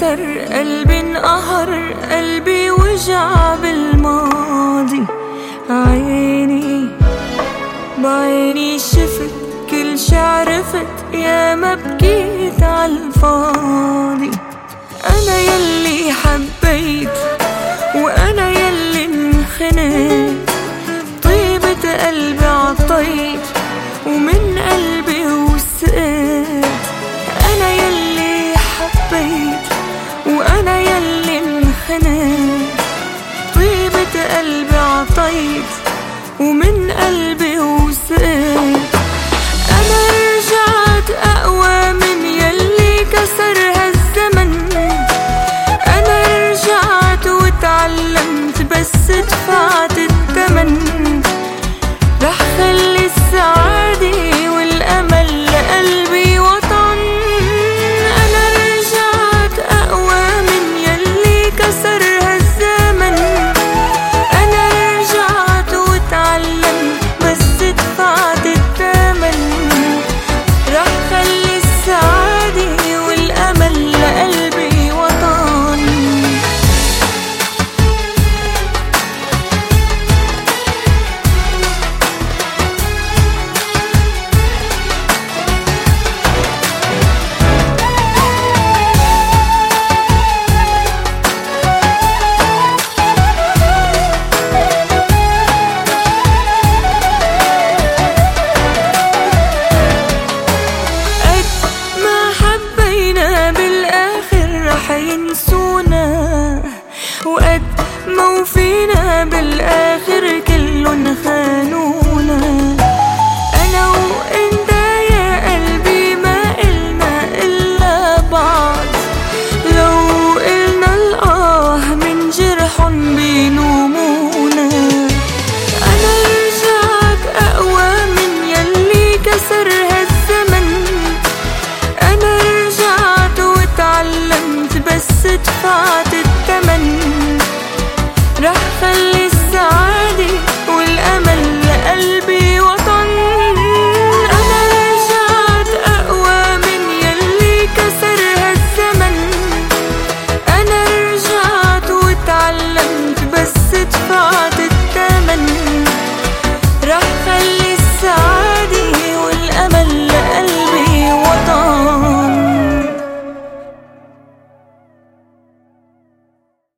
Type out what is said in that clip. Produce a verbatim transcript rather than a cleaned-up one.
انكسر قلبي انقهر، قلبي وجع بالماضي. عيني بعيني شفت كل شي عرفت، يا ما بكيت عالفاضي. أنا يلي حبيت وأنا يلي انخنت، طيبة قلبي عطيت ومن قلبي وسقت. أنا يلي حبيت وأنا يلي انخنت، طيبة قلبي عطيت ومن قلبي